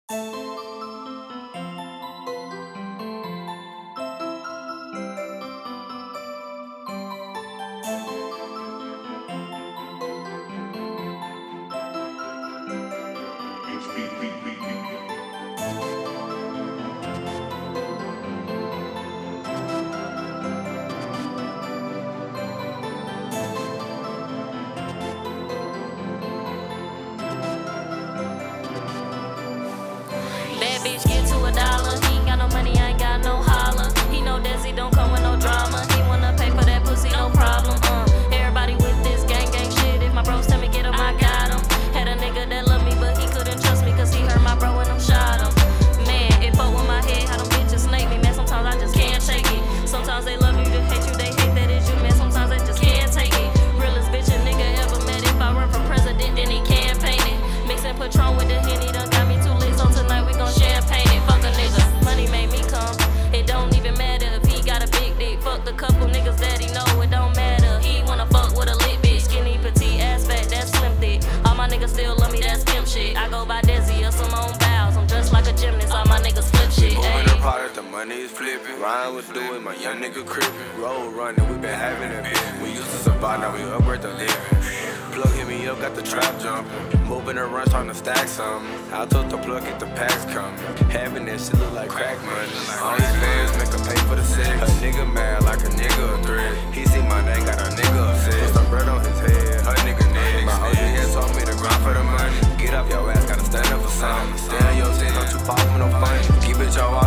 Bad bitch get to $1. He ain't got no money, I ain't got no holler. He know Desi don't come with no drama. He wanna pay for that pussy, no problem. Everybody with this gang shit. If my bros tell me get him, I got him. Had a nigga that love me, but he couldn't trust me, cause he heard my bro and I'm shot him. Man, it fuck with my head, how them bitches snake me. Man, sometimes I just can't shake it. Sometimes they love you, they hate you, they hate that it's you. Man, sometimes they just can't take it. Realest bitch a nigga ever met. If I run for president, then he campaign it. Mixing Patron with the Henny done got me too lit, so tonight we gon' champagne it. Fuck a nigga, money made me come. It don't even matter if he got a big dick. Fuck the couple niggas that he know, it don't matter. He wanna fuck with a lit bitch. Skinny, petite, ass fat, that's slim thick. All my niggas still love me, that's pimp shit. I go by Desi or Simone Biles. I'm just like a gymnast, all my niggas flip shit. Moving the product, the money is flipping. Ryan was doing, my young nigga crippin'. Road running, we been having a bit. We used to survive, now we upgrade the living. Plug hit me up, got the trap jumping. Moving the runs, trying to stack something. I took the plug, get the packs coming. Having that shit look like crack money. All these fans make her pay for the sex. A nigga mad like a nigga a threat. He see my name, got a nigga upset. Put some bread on his head, her nigga next. My OG had told me to grind for the money. Get up your ass, gotta stand up for something. Stay on your shit, don't you fall for no funny. Keep it your